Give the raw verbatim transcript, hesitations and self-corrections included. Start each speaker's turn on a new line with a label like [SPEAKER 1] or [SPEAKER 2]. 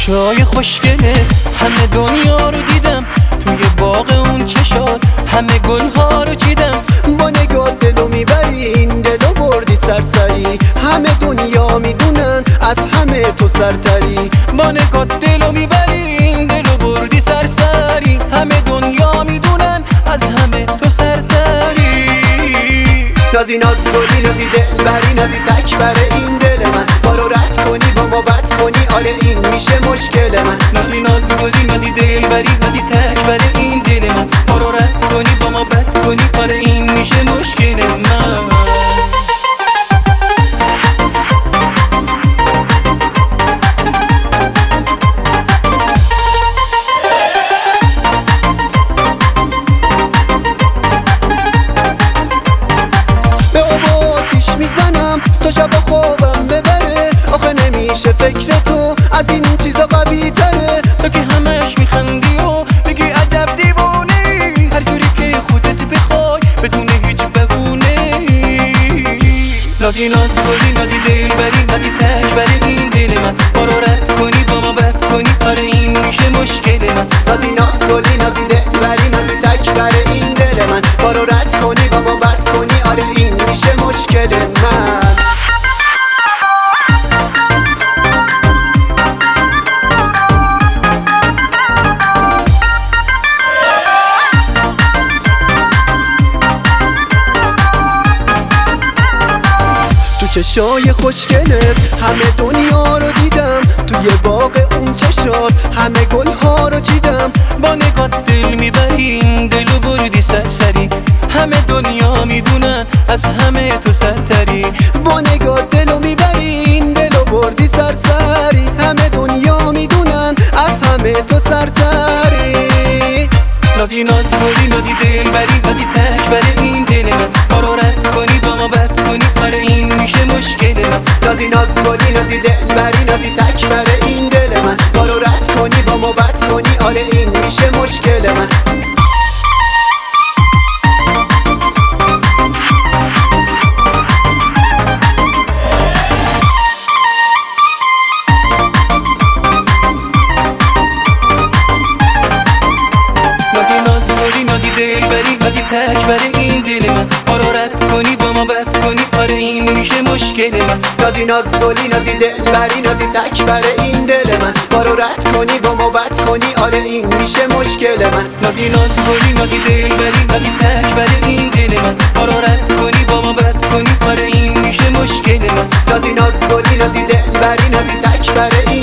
[SPEAKER 1] چشای خوشگله همه دنیا رو دیدم، توی باغ اون چشات همه گلها رو چیدم.
[SPEAKER 2] با نگاه دلو میبری، این دلو بردی سرسری، همه دنیا میدونن از همه تو سرتری.
[SPEAKER 1] با نگاه دلو میبری، این دلو بردی سرسری، همه دنیا میدونن از همه تو سرتری.
[SPEAKER 2] نازی ناز گلی نازی دل بری، نازی تک بره این دل من، بارو رد کنی با ما بد کنی، آره این میشه مشکل من.
[SPEAKER 1] نازی ناز گلی نازی دل بری، نازی تک بره این دل من، بارو رد کنی با ما بد کنی، آره این میشه مشکل من.
[SPEAKER 2] میزنم تا شب خوابم ببره، آخه نمیشه فکر تو از این چیزا قوی تره.
[SPEAKER 1] تو که همش میخندی و بگی عجب دیوونی، هر جوری که خودت بخوای بدون هیچ بهونه. نازی ناز گلی نازی دل بری، نازی تک بری این دل من، بارو رد کنی با ما بد کنی، آره این میشه مشکل من.
[SPEAKER 2] نازی ناز گلی نازی دل بری، نازی تک بره این دل من، بارو رد کنی با ما بد کنی، آره این میشه مشکل من. چشای خوشگلت همه دنیا رو دیدم، توی باغ اون چشات همه گلها رو چیدم.
[SPEAKER 1] با نگاه دل میبری، این دلو بردی سرسری، همه دنیا میدونن از همه تو سرتری.
[SPEAKER 2] با نگاه دلو میبری، این دلو بردی سرسری، همه دنیا میدونن از همه تو سرتری.
[SPEAKER 1] نازی ناز گلی نازی دل بری، نازی تک بره این دل من، بارو رد کنی با ما بد کنی، آره این میشه مشکل من.
[SPEAKER 2] نازی ناز گلی نازی دل بری، نازی تک بره این دل من، بارو رد کنی با ما بد کنی، آره این میشه مشکل من.
[SPEAKER 1] نازی دل بری نازی تک بره این دل من، بارو رد کنی با ما بد کنی، آره این میشه مشکل من.
[SPEAKER 2] نازی ناز گلی نازی دل بری، نازی تک بره این دل من، بارو رد کنی با ما بد کنی، آره این میشه مشکل من.
[SPEAKER 1] نازی ناز گلی نازی دل بری، نازی تک بره این دل من، بارو رد کنی با ما بد کنی، آره این میشه مشکل من.
[SPEAKER 2] نازی ناز گلی نازی دل بری، نازی تک بره